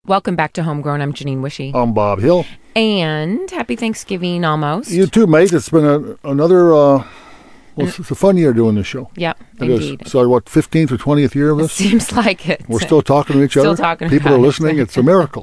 Welcome back to Homegrown. I'm Janine Wishy. I'm Bob Hill. And happy Thanksgiving almost. You too, mate. It's been another... it's a fun year doing this show. Yep, it indeed. Is. So, what, 15th or 20th year of this? It seems like it. We're still talking to each other. Still talking People about are listening. It's a miracle.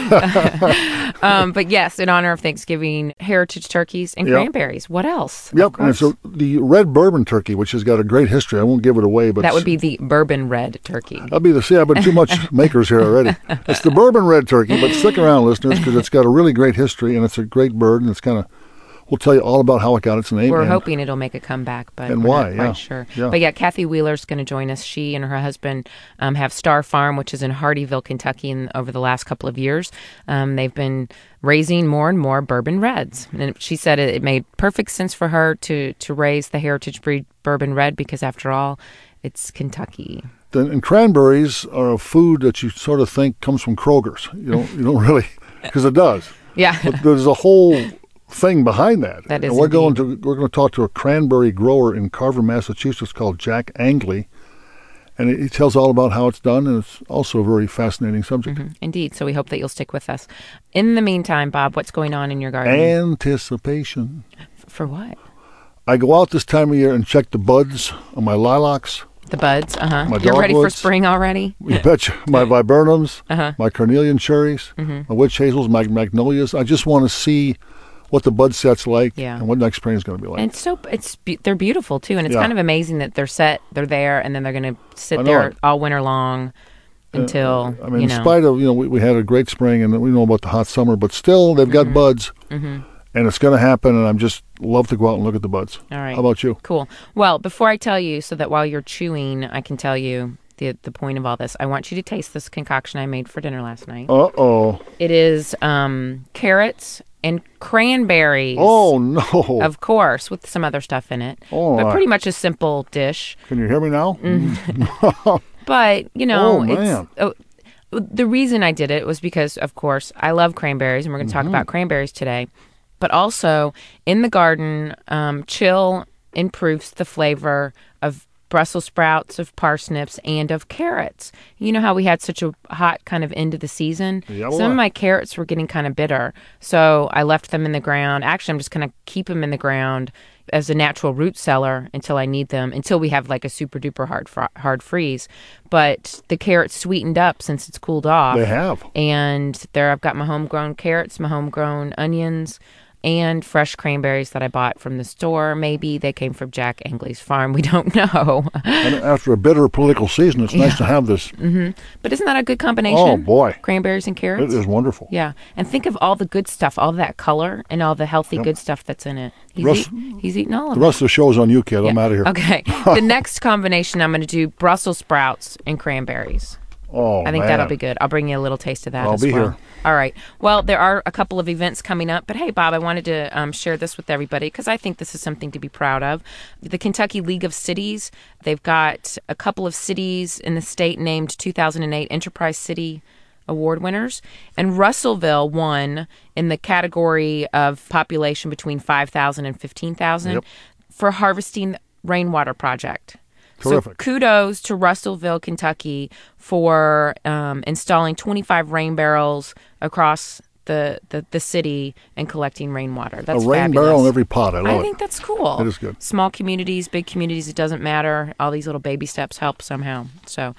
But yes, in honor of Thanksgiving, heritage turkeys and cranberries. What else? Yep. And so the red bourbon turkey, which has got a great history. I won't give it away, but that would be the bourbon red turkey. That'd be I've been too much makers here already. It's the bourbon red turkey, but stick around, listeners, because it's got a really great history, and it's a great bird, and it's kind of... We'll tell you all about how it got its name. We're hoping it'll make a comeback, but and we're why, not quite sure. Yeah. But yeah, Kathy Wheeler's going to join us. She and her husband have Star Farm, which is in Hardyville, Kentucky, and over the last couple of years, they've been raising more and more bourbon reds. And she said it made perfect sense for her to raise the heritage breed bourbon red because, after all, it's Kentucky. And cranberries are a food that you sort of think comes from Kroger's. You don't really, because it does. Yeah. But there's a whole thing behind that. That is, and we're going to talk to a cranberry grower in Carver, Massachusetts, called Jack Angley, and he tells all about how it's done, and it's also a very fascinating subject. Mm-hmm. Indeed. So we hope that you'll stick with us. In the meantime, Bob, what's going on in your garden? Anticipation. For what? I go out this time of year and check the buds on my lilacs. The buds, My You're ready for dogwoods. spring already? You betcha. My viburnums, Uh-huh. my carnelian cherries, my witch hazels, my magnolias. I just want to see what the bud set's like and what next spring is going to be like. And they're beautiful too, and it's kind of amazing that they're there, and then they're going to sit there all winter long until in spite of we had a great spring, and we know about the hot summer, but still they've got buds, and it's going to happen. And I'm just love to go out and look at the buds. All right, how about you? Cool. Well, before I tell you, so that while you're chewing, I can tell you the point of all this. I want you to taste this concoction I made for dinner last night. It is carrots and cranberries. Oh, no. Of course, with some other stuff in it. But pretty much a simple dish. Can you hear me now? But, man. The reason I did it was because, of course, I love cranberries, and we're going to talk about cranberries today. But also, in the garden, chill improves the flavor of Brussels sprouts, of parsnips, and of carrots. You know how we had such a hot kind of end of the season? Yeah, some of my carrots were getting kind of bitter, so I left them in the ground. Actually, I'm just going to keep them in the ground as a natural root cellar until I need them, until we have like a super duper hard freeze. But the carrots sweetened up since it's cooled off. They have. And there I've got my homegrown carrots, my homegrown onions, and fresh cranberries that I bought from the store. Maybe they came from Jack Angley's farm. We don't know. And after a bitter political season, it's nice to have this. But isn't that a good combination? Oh, boy. Cranberries and carrots? It is wonderful. Yeah. And think of all the good stuff, all that color and all the healthy good stuff that's in it. He's eating all of it. The rest of the show's on you, kid. I'm out of here. Okay. The next combination, I'm going to do Brussels sprouts and cranberries. Oh, I think that'll be good. I'll bring you a little taste of that I'll as be well. here. All right. Well, there are a couple of events coming up, but hey, Bob, I wanted to share this with everybody because I think this is something to be proud of. The Kentucky League of Cities, they've got a couple of cities in the state named 2008 Enterprise City Award winners, and Russellville won in the category of population between 5,000 and 15,000 for harvesting rainwater project. Terrific. So kudos to Russellville, Kentucky for installing 25 rain barrels across the city and collecting rainwater. That's a rain fabulous. barrel in every pot. I think that's cool. It is good. Small communities, big communities, it doesn't matter. All these little baby steps help somehow. So,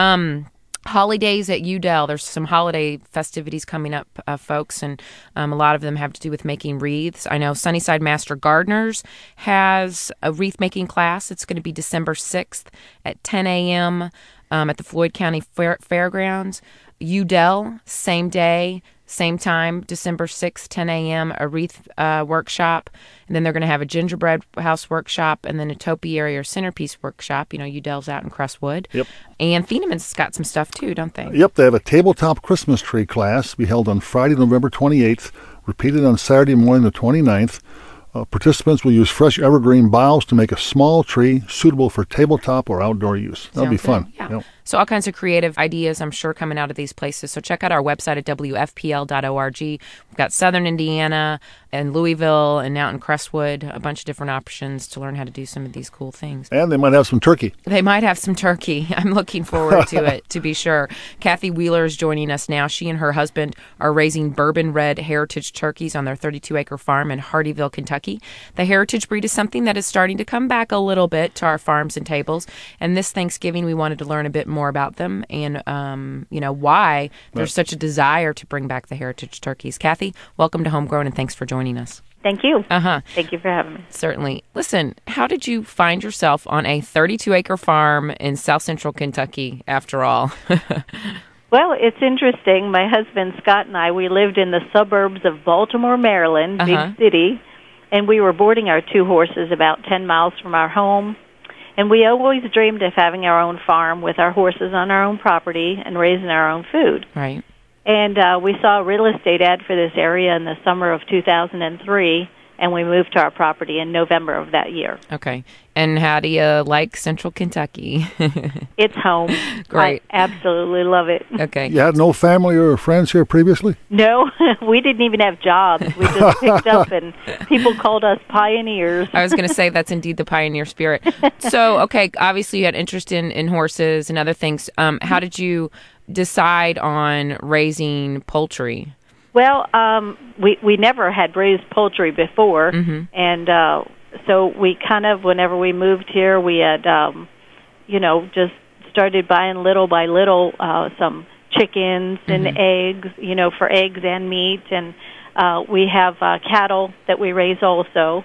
holidays at Udell. There's some holiday festivities coming up, folks, and a lot of them have to do with making wreaths. I know Sunnyside Master Gardeners has a wreath-making class. It's going to be December 6th at 10 a.m. At the Floyd County Fairgrounds. Udell, same day, same time, December 6th, 10 a.m., a wreath workshop. And then they're going to have a gingerbread house workshop and then a topiary or centerpiece workshop. Udell's out in Crestwood. Yep. And Thieneman's got some stuff, too, don't they? Yep, they have a tabletop Christmas tree class to be held on Friday, November 28th, repeated on Saturday morning, the 29th. Participants will use fresh evergreen boughs to make a small tree suitable for tabletop or outdoor use. That'll be fun. Yeah. Yep. So all kinds of creative ideas, I'm sure, coming out of these places. So check out our website at wfpl.org. We've got Southern Indiana and Louisville and out in Crestwood, a bunch of different options to learn how to do some of these cool things. And they might have some turkey. They might have some turkey. I'm looking forward to it, to be sure. Kathy Wheeler is joining us now. She and her husband are raising Bourbon Red heritage turkeys on their 32-acre farm in Hardeeville, Kentucky. The heritage breed is something that is starting to come back a little bit to our farms and tables. And this Thanksgiving, we wanted to learn a bit more about them and, why there's such a desire to bring back the heritage turkeys. Kathy, welcome to Homegrown, and thanks for joining us. Thank you. Uh-huh. Thank you for having me. Certainly. Listen, how did you find yourself on a 32-acre farm in South Central Kentucky, after all? Well, it's interesting. My husband, Scott, and I, we lived in the suburbs of Baltimore, Maryland, big city, and we were boarding our 2 horses about 10 miles from our home. And we always dreamed of having our own farm with our horses on our own property and raising our own food. Right. And we saw a real estate ad for this area in the summer of 2003, and we moved to our property in November of that year. Okay. And how do you like Central Kentucky? It's home. Great. I absolutely love it. Okay. You had no family or friends here previously? No, we didn't even have jobs. We just picked up, and people called us pioneers. I was going to say that's indeed the pioneer spirit. So, okay, obviously you had interest in horses and other things. How did you decide on raising poultry? Well, we never had raised poultry before, and so we kind of, whenever we moved here, we had, just started buying little by little some chickens and eggs, for eggs and meat, and we have cattle that we raise also,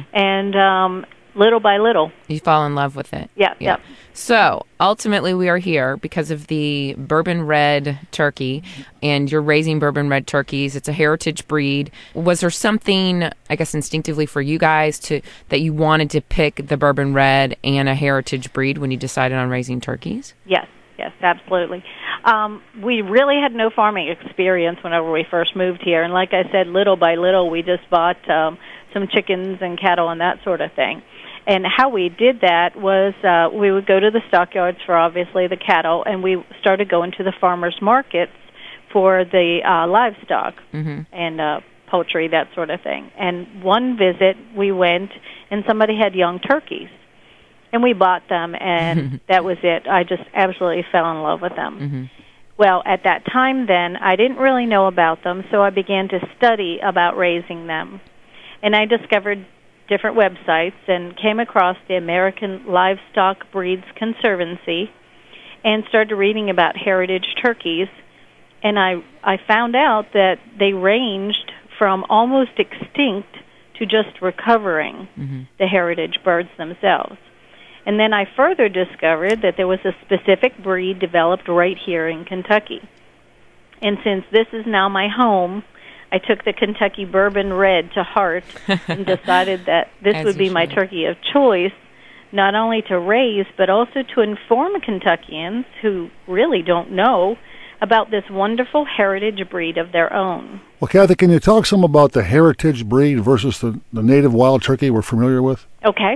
and little by little. You fall in love with it. Yeah. So, ultimately, we are here because of the Bourbon Red turkey, and you're raising Bourbon Red turkeys. It's a heritage breed. Was there something, I guess, instinctively for you guys that you wanted to pick the Bourbon Red and a heritage breed when you decided on raising turkeys? Yes, absolutely. We really had no farming experience whenever we first moved here, and like I said, little by little, we just bought some chickens and cattle and that sort of thing. And how we did that was we would go to the stockyards for, obviously, the cattle, and we started going to the farmers' markets for the livestock and poultry, that sort of thing. And one visit, we went, and somebody had young turkeys. And we bought them, and that was it. I just absolutely fell in love with them. Well, at that time then, I didn't really know about them, so I began to study about raising them. And I discovered different websites and came across the American Livestock Breeds Conservancy and started reading about heritage turkeys. And I found out that they ranged from almost extinct to just recovering the heritage birds themselves. And then I further discovered that there was a specific breed developed right here in Kentucky. And since this is now my home, I took the Kentucky Bourbon Red to heart and decided that this would be my turkey of choice, not only to raise, but also to inform Kentuckians who really don't know about this wonderful heritage breed of their own. Well, Kathy, can you talk some about the heritage breed versus the native wild turkey we're familiar with? Okay.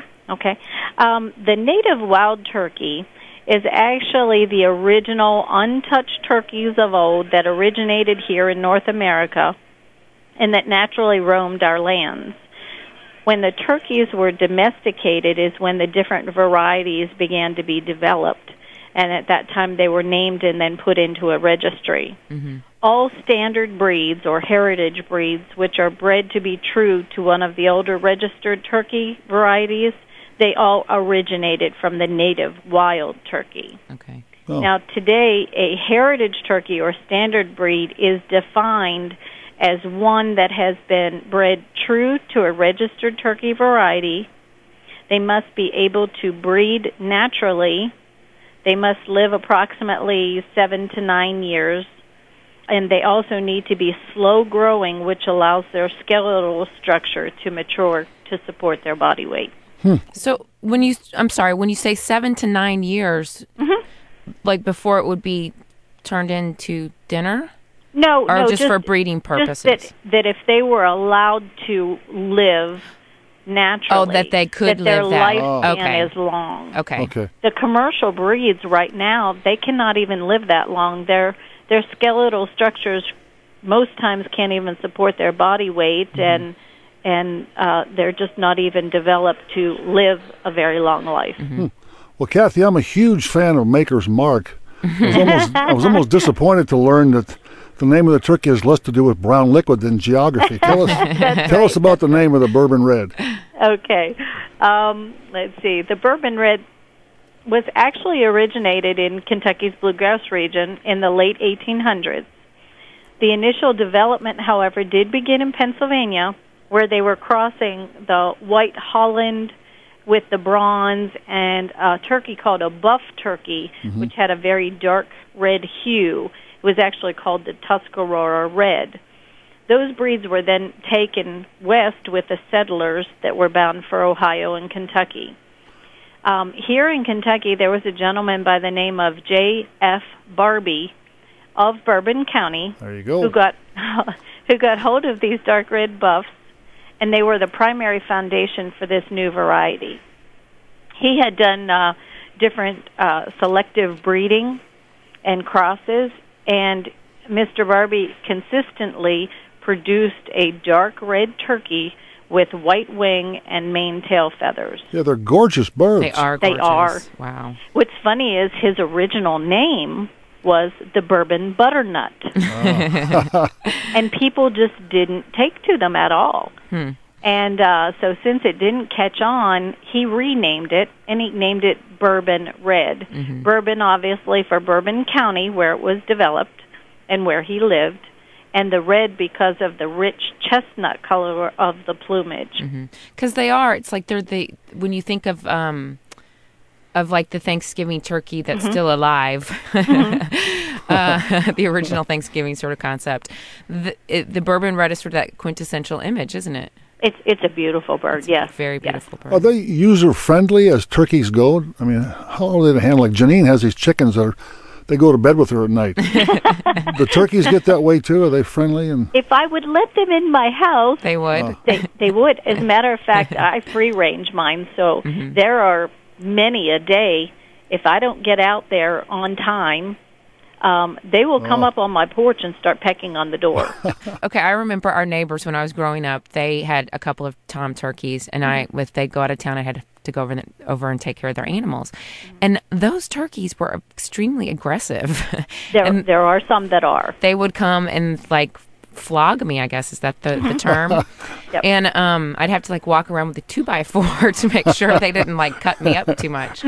The native wild turkey is actually the original untouched turkeys of old that originated here in North America and that naturally roamed our lands. When the turkeys were domesticated is when the different varieties began to be developed, and at that time they were named and then put into a registry. All standard breeds or heritage breeds, which are bred to be true to one of the older registered turkey varieties, they all originated from the native wild turkey. Okay. Oh. Now, today, a heritage turkey or standard breed is defined as one that has been bred true to a registered turkey variety. They must be able to breed naturally. They must live approximately 7 to 9 years. And they also need to be slow-growing, which allows their skeletal structure to mature to support their body weight. So when you say 7 to 9 years, like before it would be turned into dinner? No, just for breeding purposes? Just that if they were allowed to live naturally. Oh, that they could that their live that. lifespan Okay. is long. Okay. The commercial breeds right now, they cannot even live that long. Their skeletal structures most times can't even support their body weight, and they're just not even developed to live a very long life. Well, Kathy, I'm a huge fan of Maker's Mark. I was almost disappointed to learn that the name of the turkey has less to do with brown liquid than geography. Tell us about the name of the Bourbon Red. Okay. Let's see. The Bourbon Red was actually originated in Kentucky's bluegrass region in the late 1800s. The initial development, however, did begin in Pennsylvania, where they were crossing the white Holland with the bronze and a turkey called a buff turkey, which had a very dark red hue. It was actually called the Tuscarora Red. Those breeds were then taken west with the settlers that were bound for Ohio and Kentucky. Here in Kentucky, there was a gentleman by the name of J.F. Barbie of Bourbon County. There you go. Who got hold of these dark red buffs, and they were the primary foundation for this new variety. He had done different selective breeding and crosses, and Mr. Barbie consistently produced a dark red turkey with white wing and mane tail feathers. Yeah, they're gorgeous birds. They are gorgeous. They are. Wow. What's funny is his original name was the Bourbon Butternut. And people just didn't take to them at all. And so since it didn't catch on, he renamed it, and he named it Bourbon Red. Bourbon, obviously, for Bourbon County, where it was developed and where he lived, and the red because of the rich chestnut color of the plumage. Because they are. It's like they're when you think of like the Thanksgiving turkey that's still alive, the original Thanksgiving sort of concept. The Bourbon Red is sort of that quintessential image, isn't it? It's a beautiful bird, yes. Very beautiful bird. Are they user-friendly as turkeys go? I mean, how are they to handle? Like Janine has these chickens that they go to bed with her at night. The turkeys get that way too? Are they friendly? And if I would let them in my house, they would. They would. As a matter of fact, I free-range mine, so there are many a day. If I don't get out there on time, they will come up on my porch and start pecking on the door. Okay, I remember our neighbors when I was growing up. They had a couple of tom turkeys, and if they'd go out of town, I had to go over and take care of their animals. And those turkeys were extremely aggressive. There are some that are. They would come and flog me, I guess, is that the term? Yep. And I'd have to walk around with a 2x4 to make sure they didn't cut me up too much.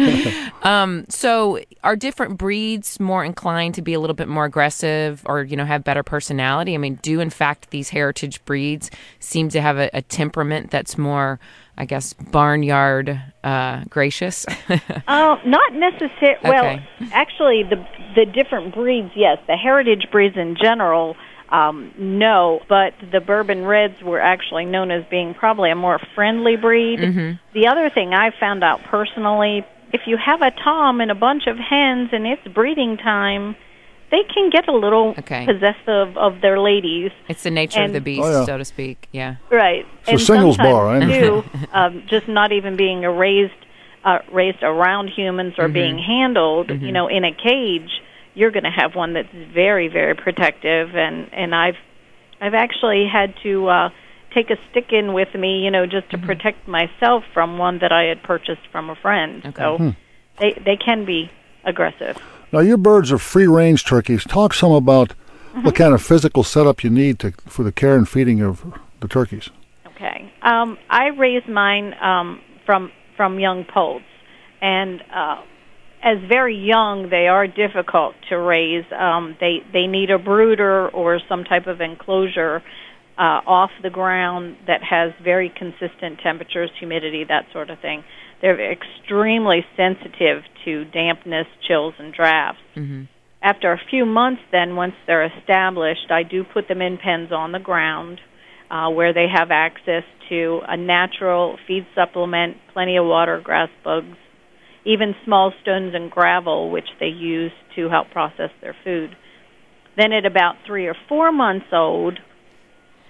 So are different breeds more inclined to be a little bit more aggressive or have better personality? I mean, do in fact these heritage breeds seem to have a temperament that's more, I guess, barnyard gracious? Not necessarily. Okay. Well, actually, the different breeds, yes. The heritage breeds in general, no, but the Bourbon Reds were actually known as being probably a more friendly breed. The other thing I found out personally, if you have a tom and a bunch of hens and it's breeding time, they can get a little possessive of their ladies. It's the nature of the beast, so to speak. Yeah. Right. It's a singles bar, I too, just not even being raised around humans or being handled, in a cage. You're going to have one that's very, very protective, and I've actually had to take a stick in with me, just to protect myself from one that I had purchased from a friend. Okay. So they can be aggressive. Now, your birds are free-range turkeys. Talk some about what kind of physical setup you need for the care and feeding of the turkeys. Okay. I raise mine from young poults, and as very young, they are difficult to raise. They need a brooder or some type of enclosure off the ground that has very consistent temperatures, humidity, that sort of thing. They're extremely sensitive to dampness, chills, and drafts. After a few months, then, once they're established, I do put them in pens on the ground where they have access to a natural feed supplement, plenty of water, grass, bugs, even small stones and gravel, which they use to help process their food. Then at about 3 or 4 months old,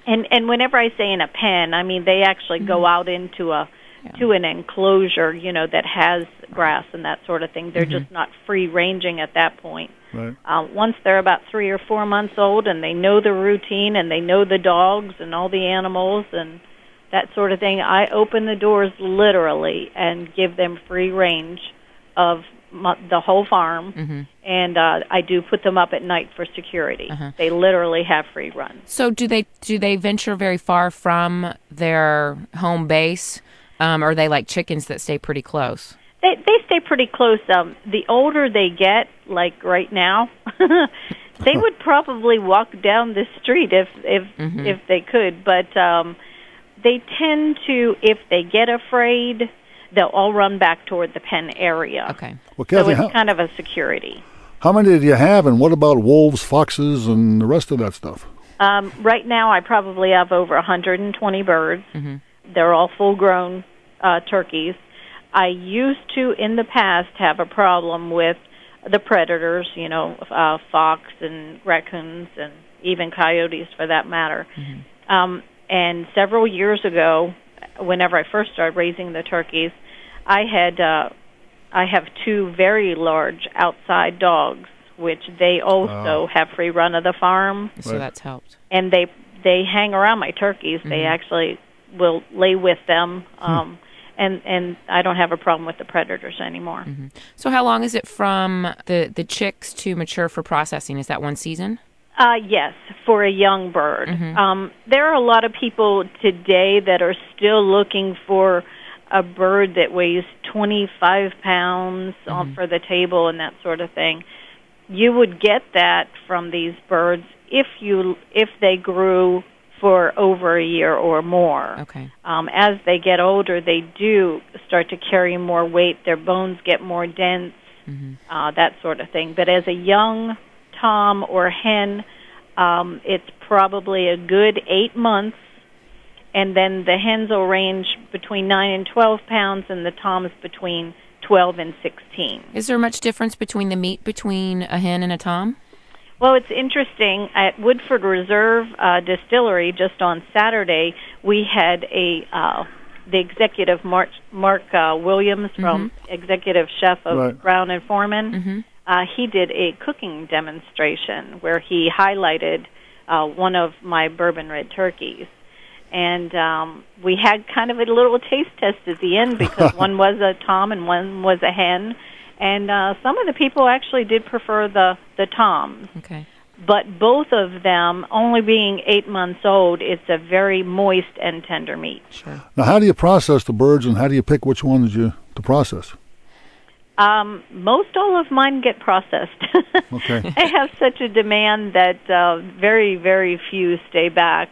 And whenever I say in a pen, I mean they actually go out into to an enclosure, that has grass and that sort of thing. They're just not free ranging at that point. Right. Once they're about 3 or 4 months old and they know the routine and they know the dogs and all the animals and that sort of thing, I open the doors literally and give them free range of the whole farm, and I do put them up at night for security. They literally have free runs. So do they venture very far from their home base, or are they like chickens that stay pretty close? They stay pretty close. The older they get, like right now, they would probably walk down the street if they could. But they tend to, if they get afraid, they'll all run back toward the pen area. Okay. Well, Kathy, so it's kind of a security. How many do you have, and what about wolves, foxes, and the rest of that stuff? Right now, I probably have over 120 birds. They're all full-grown turkeys. I used to, in the past, have a problem with the predators, fox and raccoons and even coyotes for that matter. And several years ago, whenever I first started raising the turkeys, I have 2 very large outside dogs, which they also have free run of the farm. So that's helped. And they hang around my turkeys. They actually will lay with them. And I don't have a problem with the predators anymore. So how long is it from the chicks to mature for processing? Is that 1 season? Yes, for a young bird. There are a lot of people today that are still looking for a bird that weighs 25 pounds for the table and that sort of thing. You would get that from these birds if they grew for over a year or more. Okay. As they get older, they do start to carry more weight. Their bones get more dense, that sort of thing. But as a young tom or hen, it's probably a good 8 months, and then the hens will range between 9 and 12 pounds, and the toms between 12 and 16. Is there much difference between the meat between a hen and a tom? Well, it's interesting. At Woodford Reserve Distillery, just on Saturday, we had the executive Mark Williams, from executive chef of Brown and Foreman. He did a cooking demonstration where he highlighted one of my bourbon red turkeys. And we had kind of a little taste test at the end because one was a tom and one was a hen. And some of the people actually did prefer the toms. Okay. But both of them, only being 8 months old, it's a very moist and tender meat. Sure. Now, how do you process the birds, and how do you pick which ones to process? Most all of mine get processed. Okay. I have such a demand that very, very few stay back.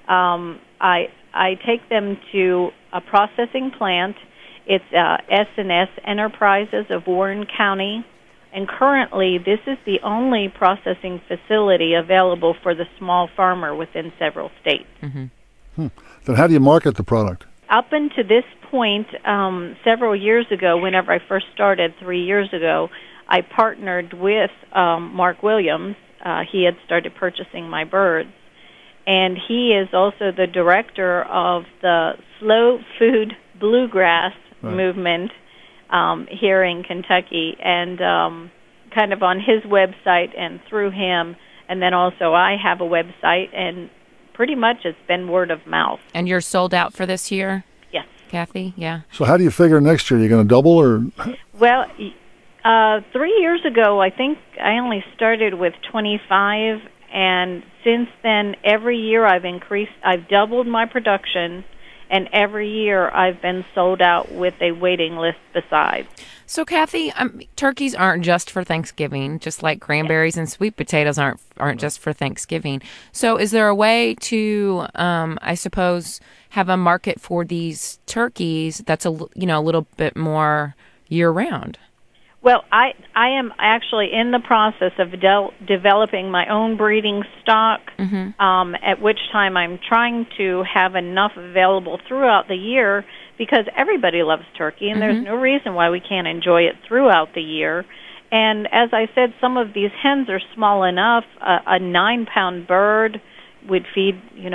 I take them to a processing plant. It's S&S Enterprises of Warren County, and currently this is the only processing facility available for the small farmer within several states. Then how do you market the product? Up until this point, several years ago, whenever I first started 3 years ago, I partnered with Mark Williams. He had started purchasing my birds, and he is also the director of the Slow Food Bluegrass movement here in Kentucky, and kind of on his website and through him, and then also I have a website, and pretty much it's been word of mouth. And you're sold out for this year? Yes. Kathy, yeah. So how do you figure next year? Are you going to double or? Well, 3 years ago, I think I only started with 25, and since then, every year I've doubled my production, and every year I've been sold out with a waiting list besides. So, Kathy, turkeys aren't just for Thanksgiving, just like cranberries and sweet potatoes aren't just for Thanksgiving. So is there a way to, I suppose, have a market for these turkeys that's a little bit more year-round? Well, I am actually in the process of developing my own breeding stock, at which time I'm trying to have enough available throughout the year, because everybody loves turkey, and there's no reason why we can't enjoy it throughout the year. And as I said, some of these hens are small enough. A 9-pound bird would feed,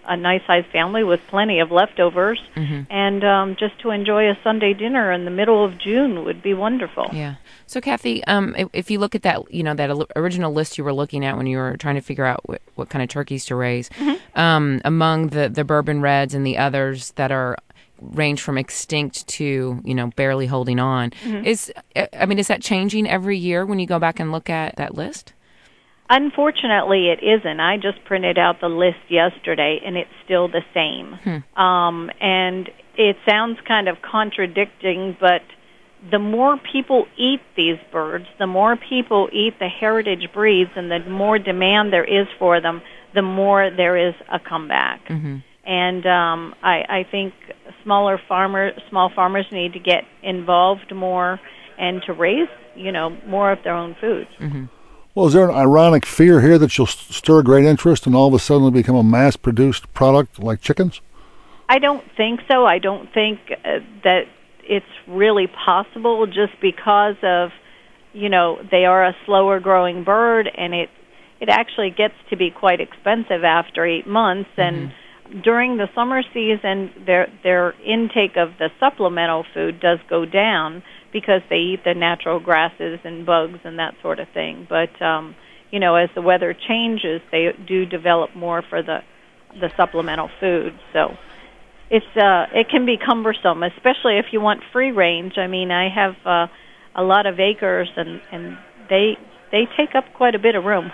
a nice-sized family with plenty of leftovers, and just to enjoy a Sunday dinner in the middle of June would be wonderful. Yeah. So, Kathy, if you look at that, that original list you were looking at when you were trying to figure out what kind of turkeys to raise, among the bourbon reds and the others that are range from extinct to barely holding on, is that changing every year when you go back and look at that list? Unfortunately, it isn't. I just printed out the list yesterday, and it's still the same. And it sounds kind of contradicting, but the more people eat these birds, the more people eat the heritage breeds, and the more demand there is for them, the more there is a comeback. And I think small farmers need to get involved more and to raise, more of their own foods. Well, is there an ironic fear here that you'll stir great interest and all of a sudden become a mass-produced product like chickens? I don't think so. I don't think that it's really possible just because of, they are a slower-growing bird, and it actually gets to be quite expensive after 8 months. And during the summer season, their intake of the supplemental food does go down because they eat the natural grasses and bugs and that sort of thing. But, as the weather changes, they do develop more for the supplemental food. So it can be cumbersome, especially if you want free range. I mean, I have a lot of acres, and they take up quite a bit of room.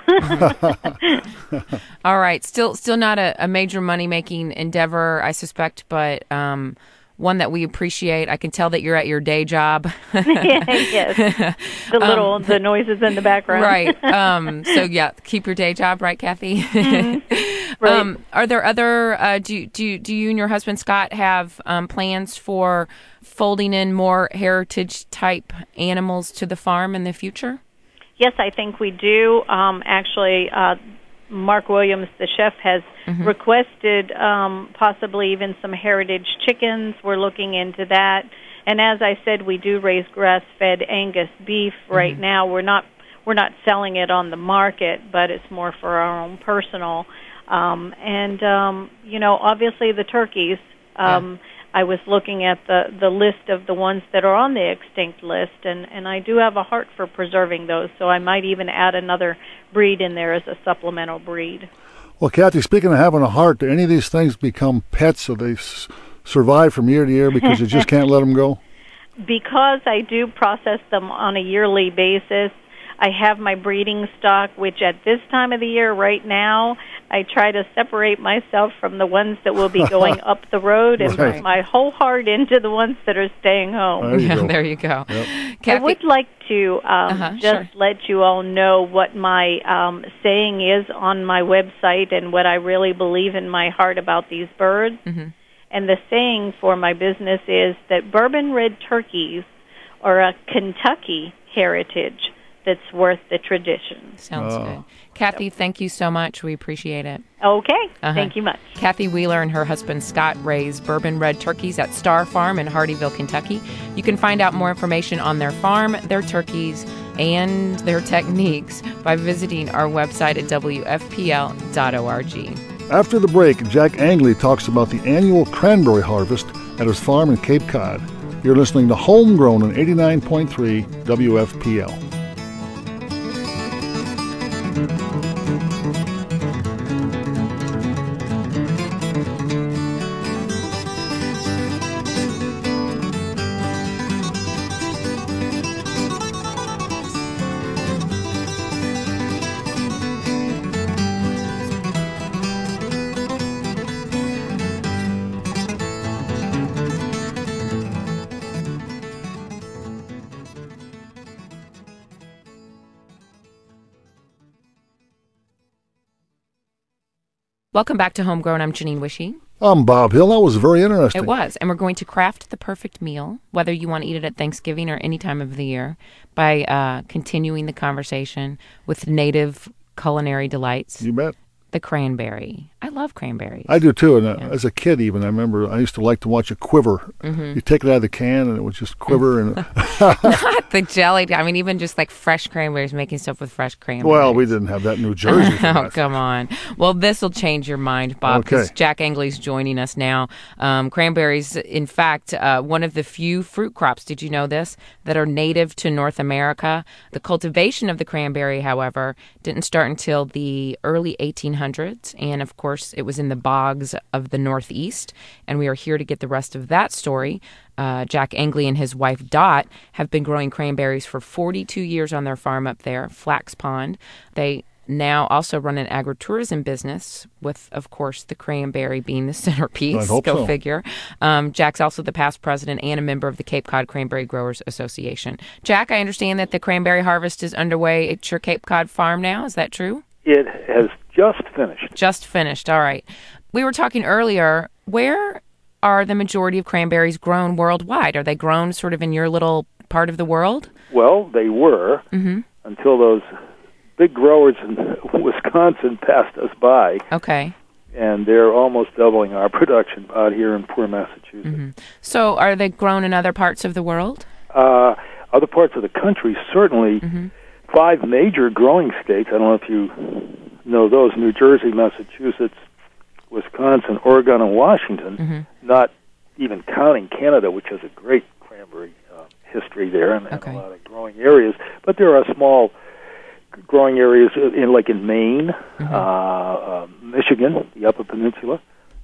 All right. Still not a major money-making endeavor, I suspect, but one that we appreciate. I can tell that you're at your day job. Yes. The noises in the background. Right. So, yeah, keep your day job, right, Kathy? Right. Are there other, do you and your husband, Scott, have plans for folding in more heritage-type animals to the farm in the future? Yes, I think we do. Actually, Mark Williams, the chef, has requested possibly even some heritage chickens. We're looking into that. And as I said, we do raise grass-fed Angus beef right now. We're not selling it on the market, but it's more for our own personal. Obviously the turkeys. I was looking at the list of the ones that are on the extinct list, and I do have a heart for preserving those, so I might even add another breed in there as a supplemental breed. Well, Kathy, speaking of having a heart, do any of these things become pets so they survive from year to year because you just can't let them go? Because I do process them on a yearly basis, I have my breeding stock, which at this time of the year right now, I try to separate myself from the ones that will be going up the road and put my whole heart into the ones that are staying home. There you go. Yep. Kathy, I would like to let you all know what my saying is on my website and what I really believe in my heart about these birds. And the saying for my business is that bourbon red turkeys are a Kentucky heritage that's worth the tradition. Sounds good. Kathy, thank you so much. We appreciate it. Okay. Thank you much. Kathy Wheeler and her husband Scott raise bourbon red turkeys at Star Farm in Hardyville, Kentucky. You can find out more information on their farm, their turkeys, and their techniques by visiting our website at wfpl.org. After the break, Jack Angley talks about the annual cranberry harvest at his farm in Cape Cod. You're listening to Homegrown on 89.3 WFPL. Welcome back to Homegrown. I'm Janine Wishy. I'm Bob Hill. That was very interesting. It was. And we're going to craft the perfect meal, whether you want to eat it at Thanksgiving or any time of the year, by continuing the conversation with native culinary delights. You bet. the cranberry. I love cranberries. I do too, and as a kid even, I remember I used to like to watch it quiver. You take it out of the can, and it would just quiver. And Not the jelly. I mean, even just like fresh cranberries, making stuff with fresh cranberries. well, we didn't have that in New Jersey. Oh, come on. Well, this will change your mind, Bob, because Jack Angley's joining us now. Cranberries, in fact, one of the few fruit crops, did you know this, that are native to North America. The cultivation of the cranberry, however, didn't start until the early 1800s, and of course, it was in the bogs of the Northeast, and we are here to get the rest of that story. Jack Angley and his wife Dot have been growing cranberries for 42 years on their farm up there, Flax Pond. They now also run an agritourism business with, of course, the cranberry being the centerpiece. I hope Go so. figure. Jack's also the past president and a member of the Cape Cod Cranberry Growers Association. Jack, I understand that the cranberry harvest is underway at your Cape Cod farm now. Is that true? It has just finished. Just finished. All right. We were talking earlier, where are the majority of cranberries grown worldwide? Are they grown sort of in your little part of the world? Well, they were until those big growers in Wisconsin passed us by. Okay. And they're almost doubling our production out here in poor Massachusetts. So are they grown in other parts of the world? Other parts of the country, certainly. 5 major growing states, I don't know if you know those, New Jersey, Massachusetts, Wisconsin, Oregon, and Washington, not even counting Canada, which has a great cranberry history there and a lot of growing areas. But there are small growing areas in Maine, Michigan, the Upper Peninsula.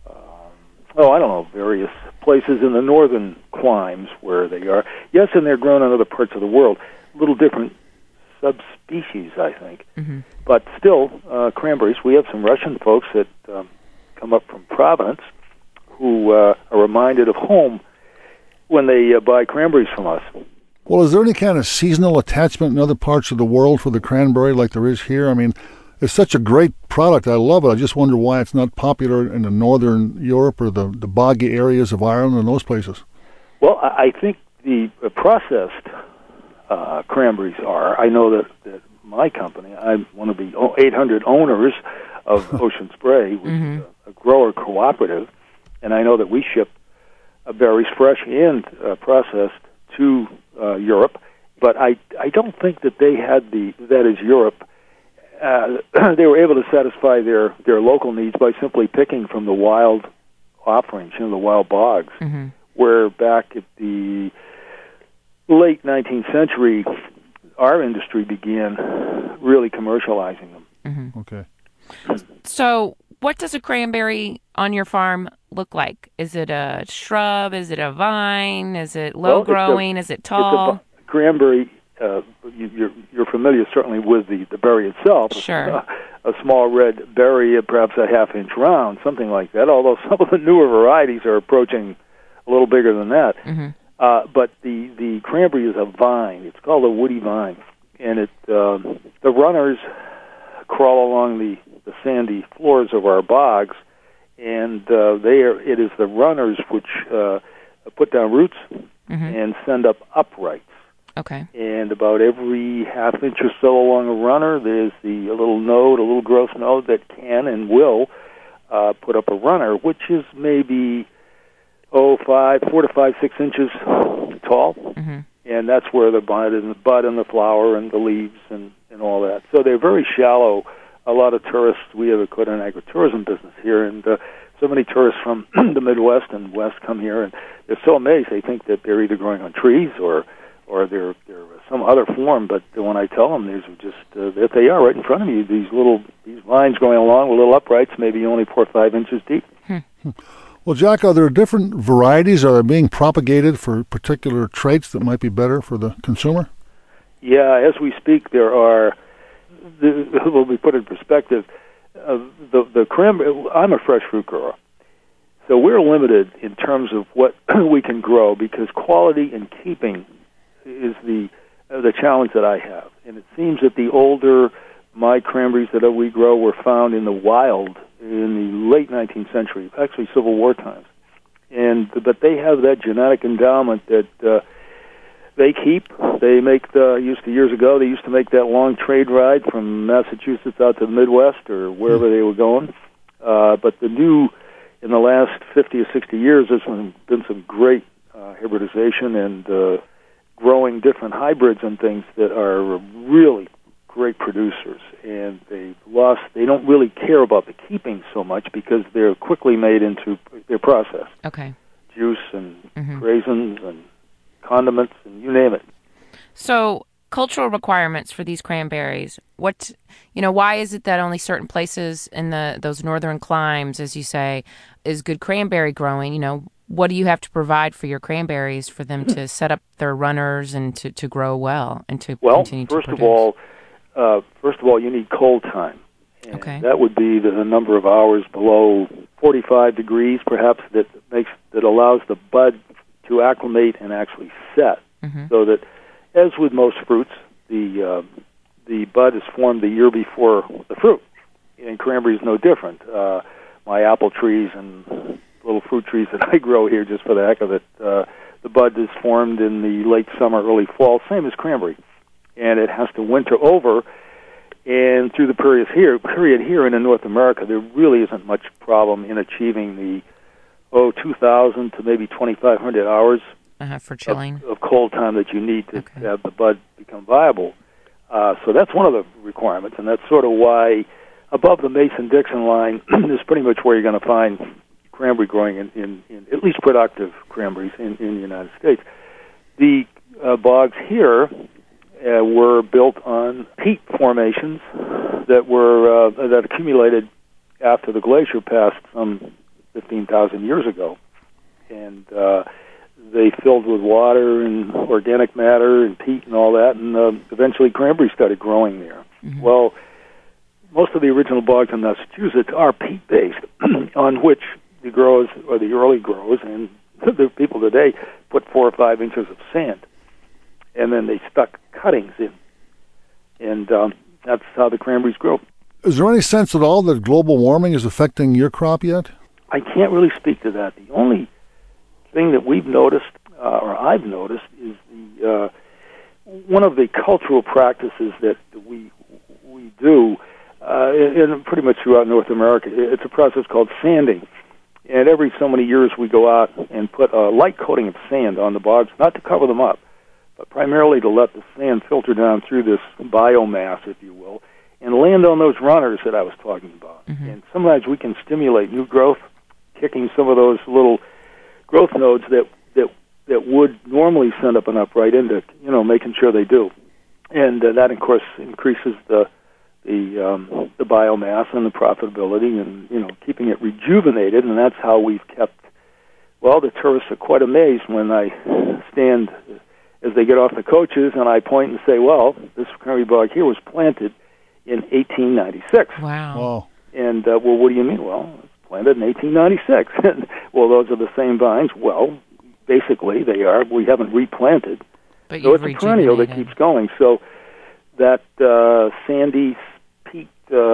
I don't know, various places in the northern climes where they are. Yes, and they're grown in other parts of the world. A little different subspecies, I think. But still, cranberries. We have some Russian folks that come up from Providence who are reminded of home when they buy cranberries from us. Well, is there any kind of seasonal attachment in other parts of the world for the cranberry like there is here? I mean, it's such a great product. I love it. I just wonder why it's not popular in the northern Europe or the boggy areas of Ireland and those places. Well, I think the processed cranberries are. I know that my company, I'm one of the 800 owners of Ocean Spray, which is a grower cooperative, and I know that we ship berries fresh and processed to Europe, but I don't think that they had that is Europe. They were able to satisfy their local needs by simply picking from the wild offerings, the wild bogs, where back at the late 19th century, our industry began really commercializing them. Okay. So what does a cranberry on your farm look like? Is it a shrub? Is it a vine? Is it low-growing? Is it tall? It's a cranberry. You're familiar certainly with the berry itself. Sure. A small red berry, perhaps a half-inch round, something like that, although some of the newer varieties are approaching a little bigger than that. But the cranberry is a vine. It's called a woody vine. And the runners crawl along the sandy floors of our bogs, and it is the runners which put down roots and send up uprights. Okay. And about every half inch or so along a runner, there's a little growth node that can and will put up a runner, which is maybe 4 to 5, 6 inches tall. And that's where the bud and the flower and the leaves and all that. So they're very shallow. A lot of tourists, we have quite an agritourism business here, and so many tourists from the Midwest and West come here, and they're so amazed. They think that they're either growing on trees or they're some other form. But when I tell them, there's just that they are right in front of you. These vines going along with little uprights, maybe only 4 or 5 inches deep. Well, Jack, are there different varieties? Are they being propagated for particular traits that might be better for the consumer? Yeah, as we speak, there are. Will be put in perspective. The cranberry. I'm a fresh fruit grower, so we're limited in terms of what we can grow because quality and keeping is the challenge that I have. And it seems that the older my cranberries that we grow were found in the wild in the late 19th century, actually Civil War times. But they have that genetic endowment that they keep. They make years ago, they used to make that long trade ride from Massachusetts out to the Midwest or wherever they were going. But in the last 50 or 60 years, there's been some great hybridization and growing different hybrids and things that are really great producers. And they don't really care about the keeping so much because they're quickly made into their process. Okay. Juice and raisins and condiments and you name it. So, cultural requirements for these cranberries. Why is it that only certain places in those northern climes, as you say, is good cranberry growing? What do you have to provide for your cranberries for them to set up their runners and to grow well and to continue to produce? First of all, you need cold time. And okay. That would be the number of hours below 45 degrees, perhaps, that allows the bud to acclimate and actually set. So that, as with most fruits, the bud is formed the year before the fruit. And cranberry is no different. My apple trees and little fruit trees that I grow here, just for the heck of it, the bud is formed in the late summer, early fall, same as cranberry. And it has to winter over. And through the period here in North America, there really isn't much problem in achieving the 2,000 to maybe 2,500 hours for chilling of cold time that you need to have the bud become viable. So that's one of the requirements, and that's sort of why above the Mason-Dixon line is pretty much where you're going to find cranberry growing in at least productive cranberries in the United States. The bogs here were built on peat formations that accumulated after the glacier passed some 15,000 years ago, and they filled with water and organic matter and peat and all that, and eventually cranberry started growing there. Well, most of the original bogs in Massachusetts are peat-based, on which the growers, or the early growers, and the people today, put 4 or 5 inches of sand, and then they stuck cuttings in, and that's how the cranberries grow. Is there any sense at all that global warming is affecting your crop yet? I can't really speak to that. The only thing that we've noticed, or I've noticed, is one of the cultural practices that we do, and pretty much throughout North America. It's a process called sanding. And every so many years we go out and put a light coating of sand on the bogs, not to cover them up, but primarily to let the sand filter down through this biomass, if you will, and land on those runners that I was talking about. And sometimes we can stimulate new growth, kicking some of those little growth nodes that would normally send up an upright into, making sure they do. And that, of course, increases the biomass and the profitability and, keeping it rejuvenated. And that's how we've kept, the tourists are quite amazed when I stand as they get off the coaches and I point and say, this cranberry bog here was planted in 1896. Wow. And, what do you mean? Well, it's planted in 1896. Well, those are the same vines. Well, basically they are. We haven't replanted. But so it's a perennial that keeps going. So that sandy peat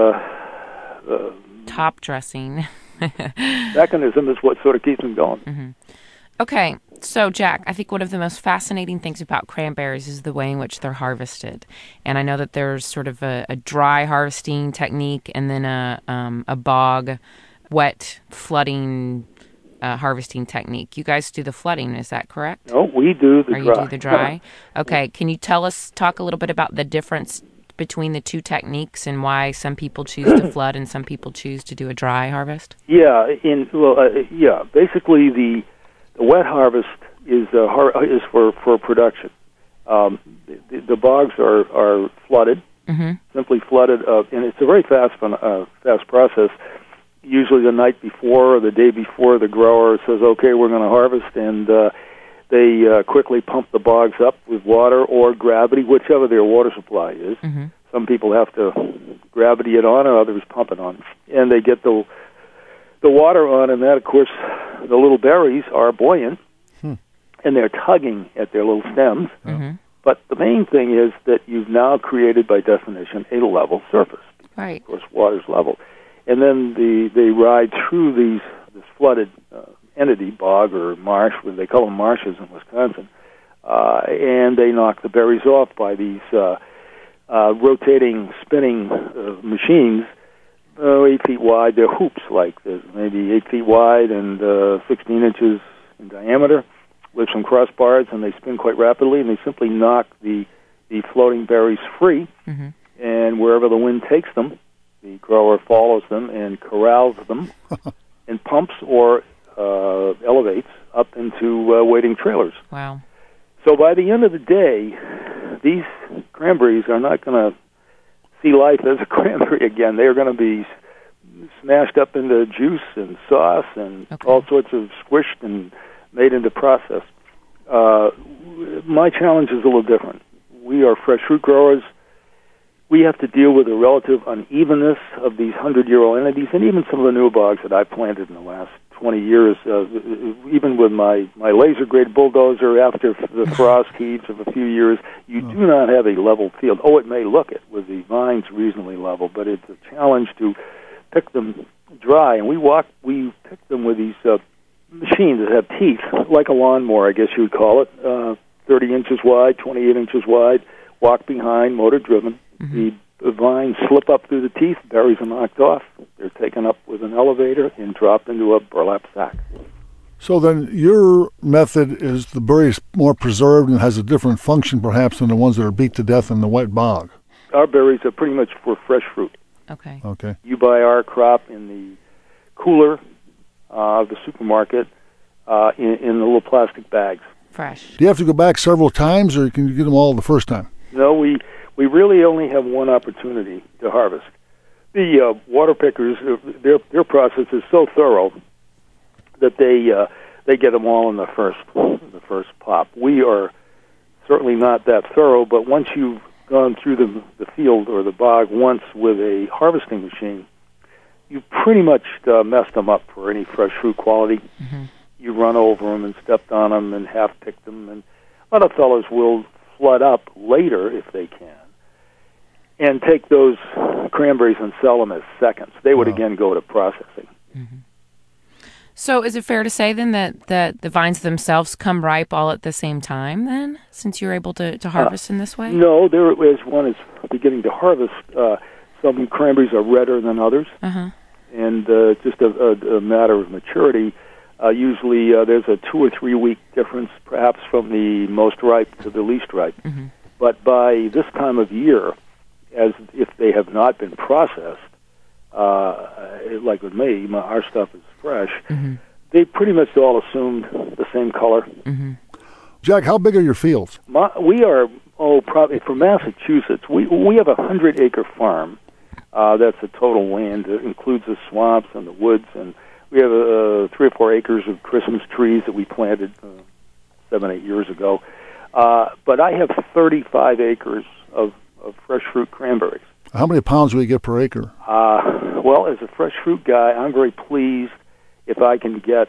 top dressing mechanism is what sort of keeps them going. Okay, so Jack, I think one of the most fascinating things about cranberries is the way in which they're harvested. And I know that there's sort of a dry harvesting technique and then a bog, wet flooding harvesting technique. You guys do the flooding, is that correct? No, we do the dry. Or you do the dry? Okay, can you talk a little bit about the difference between the two techniques and why some people choose to flood and some people choose to do a dry harvest? Yeah, basically the wet harvest is for production. The bogs are flooded, simply flooded, and it's a very fast process. Usually the night before or the day before, the grower says, "Okay, we're going to harvest," and they quickly pump the bogs up with water or gravity, whichever their water supply is. Some people have to gravity it on, or others pump it on, and they get the water on, and that, of course, the little berries are buoyant, and they're tugging at their little stems. But the main thing is that you've now created, by definition, a level surface. Right. Of course, water's level. And then they ride through this flooded entity, bog or marsh, they call them marshes in Wisconsin, and they knock the berries off by these rotating, spinning machines. 8 feet wide. They're hoops, maybe 8 feet wide and 16 inches in diameter, with some crossbars, and they spin quite rapidly, and they simply knock the floating berries free, and wherever the wind takes them, the grower follows them and corrals them and pumps or elevates up into waiting trailers. Wow. So by the end of the day, these cranberries are not going to see life as a cranberry again. They're going to be smashed up into juice and sauce and all sorts of squished and made into process. My challenge is a little different. We are fresh fruit growers. We have to deal with the relative unevenness of these 100-year-old entities, and even some of the new bogs that I've planted in the last 20 years, even with my laser-grade bulldozer after the frost heaves of a few years, you do not have a level field. Oh, it may look it with the vines reasonably level, but it's a challenge to pick them dry. And we pick them with these machines that have teeth, like a lawnmower, I guess you would call it, 30 inches wide, 28 inches wide, walk behind, motor-driven. The vines slip up through the teeth, berries are knocked off. They're taken up with an elevator and dropped into a burlap sack. So then your method is the berries more preserved and has a different function perhaps than the ones that are beat to death in the wet bog. Our berries are pretty much for fresh fruit. Okay. You buy our crop in the cooler of the supermarket in the little plastic bags. Fresh. Do you have to go back several times, or can you get them all the first time? No, we really only have one opportunity to harvest. The water pickers, their process is so thorough that they get them all in the first pop. We are certainly not that thorough, but once you've gone through the field or the bog once with a harvesting machine, you pretty much messed them up for any fresh fruit quality. You run over them and stepped on them and half-picked them, and a lot of fellows will flood up later if they can and take those cranberries and sell them as seconds. They would again go to processing. So is it fair to say then that the vines themselves come ripe all at the same time then, since you're able to harvest in this way? No, as one is beginning to harvest, some cranberries are redder than others, and just a matter of maturity. Usually there's a 2 or 3 week difference, perhaps from the most ripe to the least ripe. But by this time of year, as if they have not been processed, like with me, our stuff is fresh, they pretty much all assumed the same color. Jack, how big are your fields? We are, probably for Massachusetts, we have a 100-acre farm. That's the total land. It includes the swamps and the woods, and we have 3 or 4 acres of Christmas trees that we planted 7, 8 years ago. But I have 35 acres of fresh fruit cranberries. How many pounds do we get per acre? Well, as a fresh fruit guy, I'm very pleased if I can get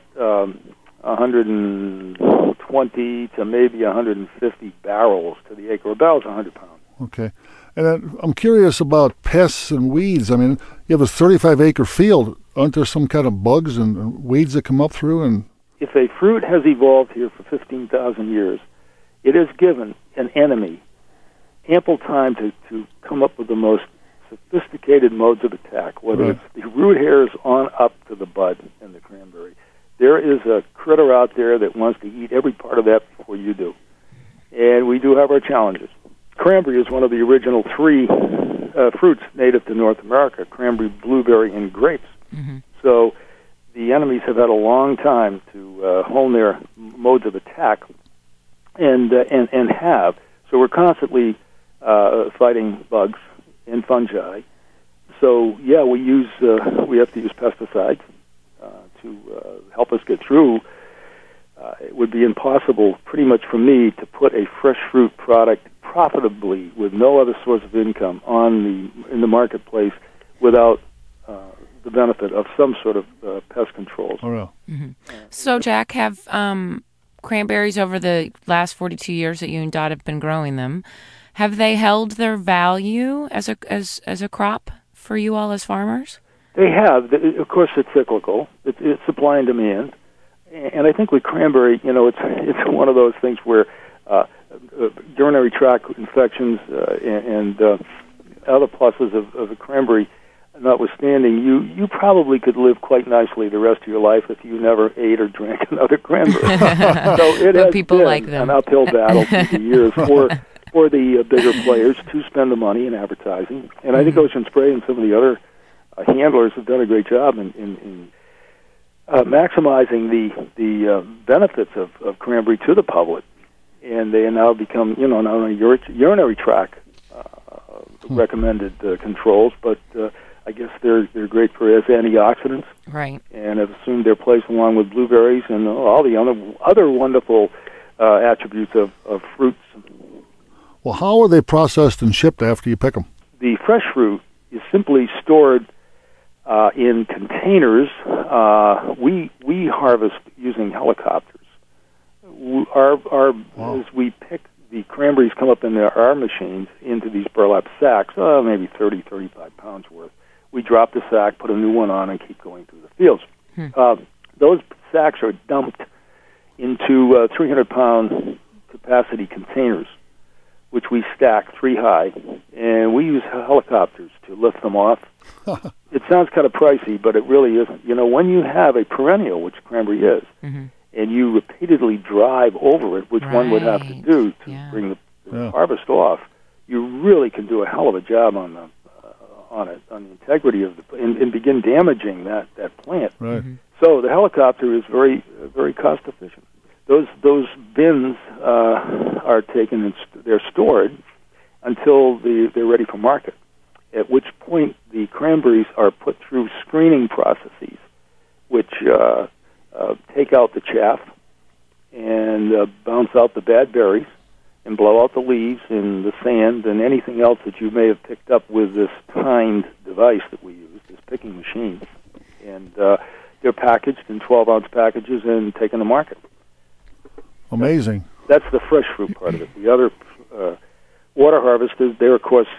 120 to maybe 150 barrels to the acre. A barrel's 100 pounds. Okay. And then I'm curious about pests and weeds. I mean, you have a 35-acre field. Aren't there some kind of bugs and weeds that come up through? And if a fruit has evolved here for 15,000 years, it has given an enemy ample time to come up with the most sophisticated modes of attack, whether it's the root hairs on up to the bud in the cranberry. There is a critter out there that wants to eat every part of that before you do. And we do have our challenges. Cranberry is one of the original 3 fruits native to North America: cranberry, blueberry, and grapes. So the enemies have had a long time to hone their modes of attack, and have. So we're constantly fighting bugs and fungi. So yeah, we have to use pesticides to help us get through. It would be impossible, pretty much for me, to put a fresh fruit product profitably with no other source of income in the marketplace without the benefit of some sort of pest controls. Oh, yeah. So, Jack, have cranberries over the last 42 years that you and Dot have been growing them, have they held their value as a crop for you all as farmers? They have. Of course, it's cyclical. It's supply and demand. And I think with cranberry, it's one of those things where urinary tract infections and other pluses of the cranberry notwithstanding, you probably could live quite nicely the rest of your life if you never ate or drank another cranberry. So it has people been like them. an uphill battle through the years for the bigger players to spend the money in advertising. And I think Ocean Spray and some of the other handlers have done a great job in maximizing the benefits of cranberry to the public. And they now become, not only urinary tract recommended controls, but I guess they're great for as antioxidants. Right. And have assumed their place along with blueberries and all the other wonderful attributes of fruits. Well, how are they processed and shipped after you pick them? The fresh fruit is simply stored in containers. We harvest using helicopters. As we pick the cranberries, come up in our machines into these burlap sacks, maybe 30, 35 pounds worth. We drop the sack, put a new one on, and keep going through the fields. Those sacks are dumped into 300-pound capacity containers, which we stack 3 high, and we use helicopters to lift them off. It sounds kind of pricey, but it really isn't. When you have a perennial, which cranberry is, and you repeatedly drive over it, which one would have to do to bring the harvest off, you really can do a hell of a job on the integrity of and begin damaging that plant. Right. So the helicopter is very very cost efficient. Those bins are taken and they're stored until they're ready for market. At which point the cranberries are put through screening processes, which take out the chaff and bounce out the bad berries and blow out the leaves and the sand and anything else that you may have picked up with this timed device that we use, this picking machine. And they're packaged in 12-ounce packages and taken to market. Amazing. That's the fresh fruit part of it. The other water harvesters, they're, of course,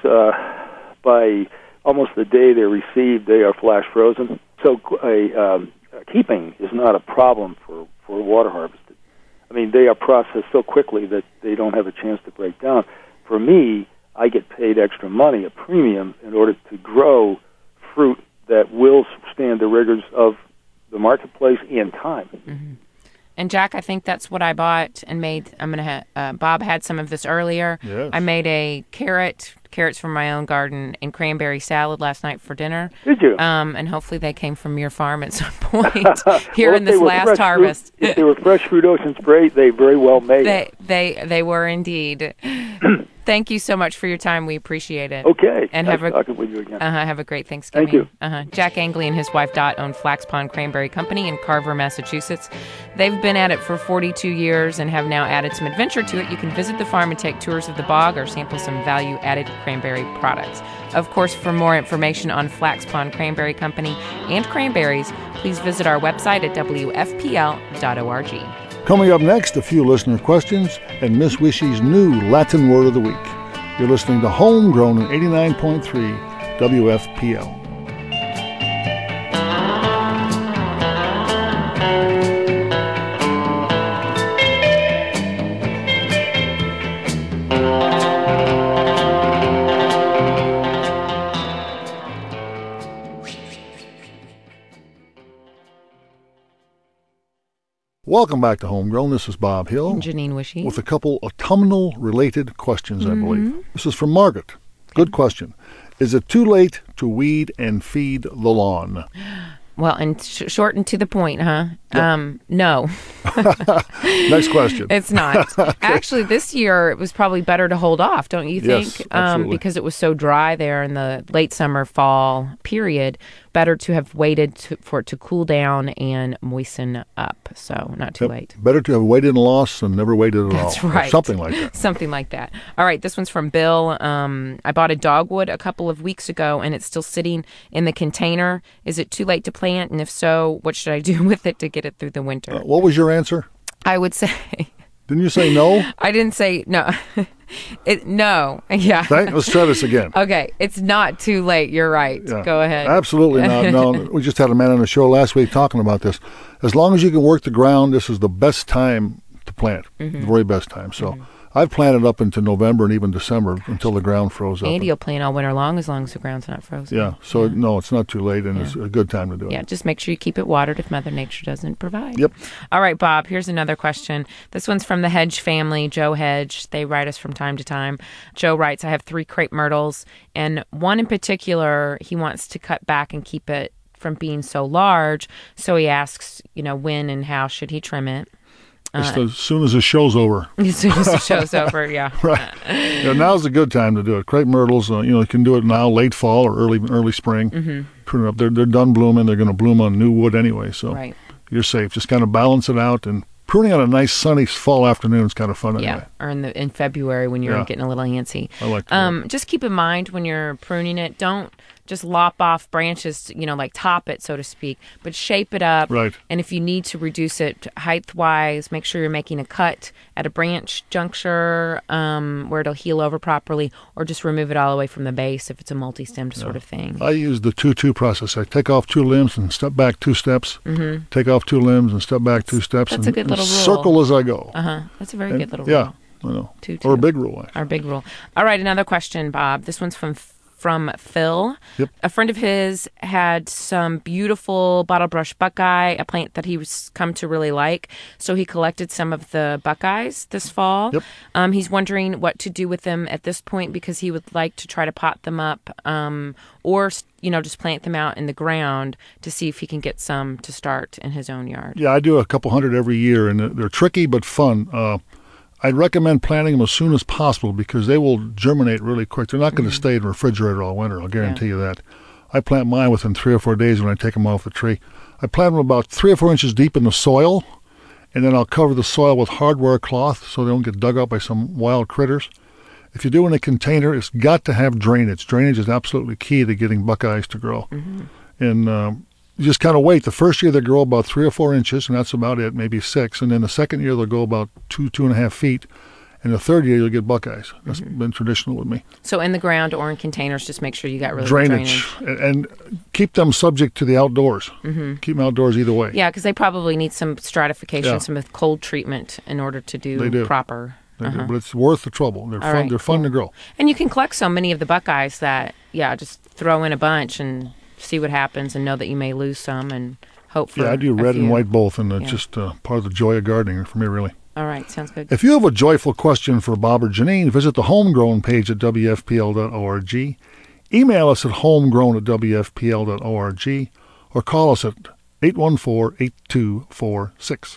by almost the day they're received, they are flash frozen. So keeping is not a problem for water harvested. I mean, they are processed so quickly that they don't have a chance to break down. For me, I get paid extra money, a premium, in order to grow fruit that will stand the rigors of the marketplace and time. Mm-hmm. And Jack, I think that's what I bought and made. Bob had some of this earlier. Yes. I made a carrots from my own garden and cranberry salad last night for dinner. Did you? And hopefully they came from your farm at some point here in this last harvest. If they were fresh fruit Ocean Spray, they very well may. They were indeed. Thank you so much for your time. We appreciate it. Okay. And nice talking with you again. Have a great Thanksgiving. Thank you. Jack Angley and his wife Dot own Flax Pond Cranberry Company in Carver, Massachusetts. They've been at it for 42 years and have now added some adventure to it. You can visit the farm and take tours of the bog or sample some value-added cranberry products. Of course, for more information on Flax Pond Cranberry Company and cranberries, please visit our website at wfpl.org. Coming up next, a few listener questions and Miss Wishy's new Latin word of the week. You're listening to Homegrown on 89.3 WFPL. Welcome back to Homegrown. This is Bob Hill. And Janine Wishy. With a couple autumnal-related questions, I believe. This is from Margaret. Good question. Is it too late to weed and feed the lawn? Well, and short and to the point, huh? Yep. No. Next question. It's not. Okay. Actually, this year it was probably better to hold off, don't you think? Yes, absolutely. Because it was so dry there in the late summer, fall period. Better to have waited for it to cool down and moisten up. So not too late. Better to have waited and lost than never waited at all. That's right. Or something like that. Something like that. All right, this one's from Bill. I bought a dogwood a couple of weeks ago, and it's still sitting in the container. Is it too late to plant? And if so, what should I do with it to get it through the winter? What was your answer? I would say... Didn't you say no? I didn't say no. No. Yeah. Let's try this again. Okay. It's not too late. You're right. Yeah. Go ahead. Absolutely not. No, we just had a man on the show last week talking about this. As long as you can work the ground, this is the best time to plant. The very best time. So I've planted up into November and even December until the ground froze up. Andy will plant all winter long as the ground's not frozen. Yeah, so no, it's not too late, and it's a good time to do it. Yeah, just make sure you keep it watered if Mother Nature doesn't provide. Yep. All right, Bob, here's another question. This one's from the Hedge family, Joe Hedge. They write us from time to time. Joe writes, I have 3 crepe myrtles, and one in particular, he wants to cut back and keep it from being so large. So he asks, when and how should he trim it? As soon as the show's over. As soon as the show's over, yeah. Right. Yeah, now's a good time to do it. Crepe myrtles, you can do it now, late fall or early spring. Mm-hmm. Prune it up. They're done blooming. They're going to bloom on new wood anyway, so you're safe. Just kind of balance it out, and pruning on a nice sunny fall afternoon is kind of fun anyway. Yeah, or in February when you're getting a little antsy. I like that. Just keep in mind when you're pruning it, don't just lop off branches, like top it, so to speak, but shape it up. Right. And if you need to reduce it height-wise, make sure you're making a cut at a branch juncture where it'll heal over properly, or just remove it all the way from the base if it's a multi-stemmed sort of thing. I use the 2-2 process. I take off 2 limbs and step back 2 steps. Mm-hmm. Take off 2 limbs and step back 2 steps. That's a good little rule. Circle as I go. That's a very good little rule. Yeah, I know. 2-2. Or a big rule, actually. Our big rule. All right, another question, Bob. This one's from Phil. Yep. A friend of his had some beautiful bottlebrush buckeye, a plant that he's come to really like. So he collected some of the buckeyes this fall. Yep. He's wondering what to do with them at this point because he would like to try to pot them up or just plant them out in the ground to see if he can get some to start in his own yard. Yeah, I do a couple hundred every year, and they're tricky but fun. I'd recommend planting them as soon as possible because they will germinate really quick. They're not going to stay in the refrigerator all winter, I'll guarantee you that. I plant mine within 3 or 4 days when I take them off the tree. I plant them about 3 or 4 inches deep in the soil, and then I'll cover the soil with hardware cloth so they don't get dug up by some wild critters. If you do in a container, it's got to have drainage. Drainage is absolutely key to getting buckeyes to grow. Mm-hmm. And you just kind of wait. The first year they grow about 3 or 4 inches, and that's about it, maybe 6. And then the second year they'll go about 2.5 feet. And the third year you'll get buckeyes. That's been traditional with me. So in the ground or in containers, just make sure you got really drainage. And keep them subject to the outdoors. Mm-hmm. Keep them outdoors either way. Yeah, because they probably need some stratification, some cold treatment in order to do proper. They do, but it's worth the trouble. They're fun. They're fun to grow. And you can collect so many of the buckeyes that, just throw in a bunch and see what happens, and know that you may lose some, and hope for. Yeah, I do red and white both, and it's just part of the joy of gardening for me, really. All right, sounds good. If you have a joyful question for Bob or Janine, visit the Homegrown page at WFPL.org. Email us at homegrown@WFPL.org, or call us at 814-8246.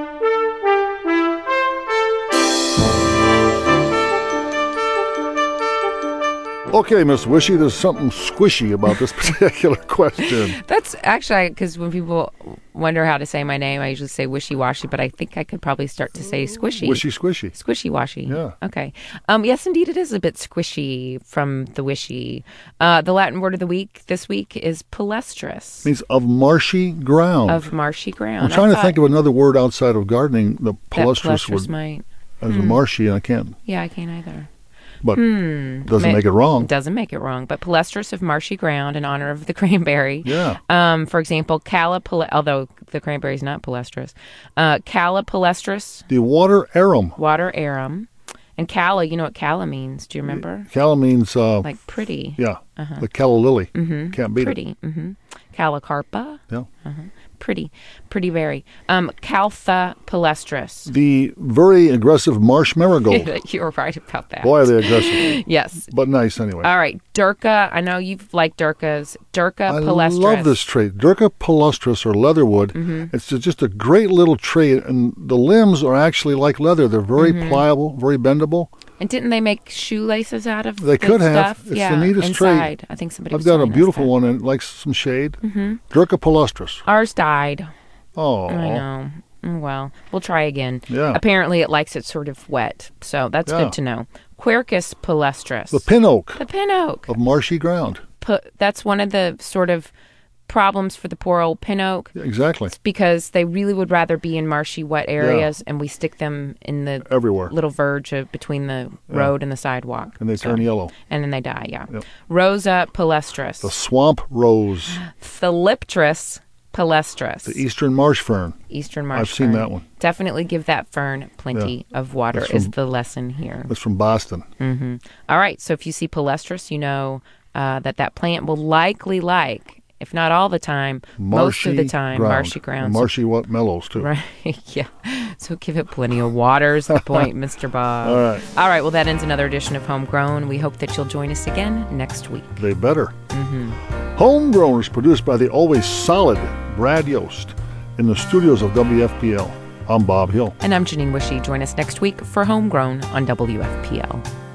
Okay, Miss Wishy, there's something squishy about this particular question. That's actually, because when people wonder how to say my name, I usually say wishy-washy, but I think I could probably start to say squishy. Wishy-squishy. Squishy-washy. Yeah. Okay. Yes, indeed, it is a bit squishy from the wishy. The Latin word of the week this week is palestris. Means of marshy ground. Of marshy ground. I'm trying to think of another word outside of gardening. The palestris would might. As a marshy, and I can't. Yeah, I can't either. But doesn't make it wrong. Doesn't make it wrong. But palestris of marshy ground in honor of the cranberry. Yeah. For example, although the cranberry is not palestris. Calla palestris. The water arum. Water arum. And calla, you know what calla means? Do you remember? Calla means... like pretty. Yeah. The calla lily. Mm-hmm. Can't beat pretty. it. Mm-hmm. Calla carpa. Yeah. Pretty very. Caltha palestris. The very aggressive marsh marigold. You're right about that. Boy, are they aggressive. Yes. But nice anyway. All right. Durka. I know you've liked Durkas. Durka palestris. I love this tree. Durka palestris, or leatherwood. Mm-hmm. It's just a great little tree, and the limbs are actually like leather. They're very pliable, very bendable. And didn't they make shoelaces out of They could have. Stuff? It's the neatest inside. tree. I think somebody I've got a beautiful one and it likes some shade. Mm-hmm. Durka palestris. Ours died. Oh. I know. Well, we'll try again. Yeah. Apparently it likes it sort of wet, so that's good to know. Quercus palestris. The pin oak. The pin oak. Of marshy ground. That's one of the sort of problems for the poor old pin oak. Exactly. It's because they really would rather be in marshy, wet areas, and we stick them in the everywhere little verge of between the road and the sidewalk. And they turn yellow. And then they die, Rosa palestris. The swamp rose. Thaliptris. Palestris. The eastern marsh fern. Eastern marsh I've seen fern. that one. Definitely give that fern plenty of water is the lesson here. That's from Boston. Mm-hmm. All right, so if you see Palestris, you know that plant will likely like, if not all the time, most of the time, marshy ground. And marshy mellows, too. Right, yeah. So give it plenty of water is the point, Mr. Bob. All right, well, that ends another edition of Homegrown. We hope that you'll join us again next week. They better. Homegrown is produced by the always solid Brad Yost in the studios of WFPL. I'm Bob Hill. And I'm Janine Wishy. Join us next week for Homegrown on WFPL.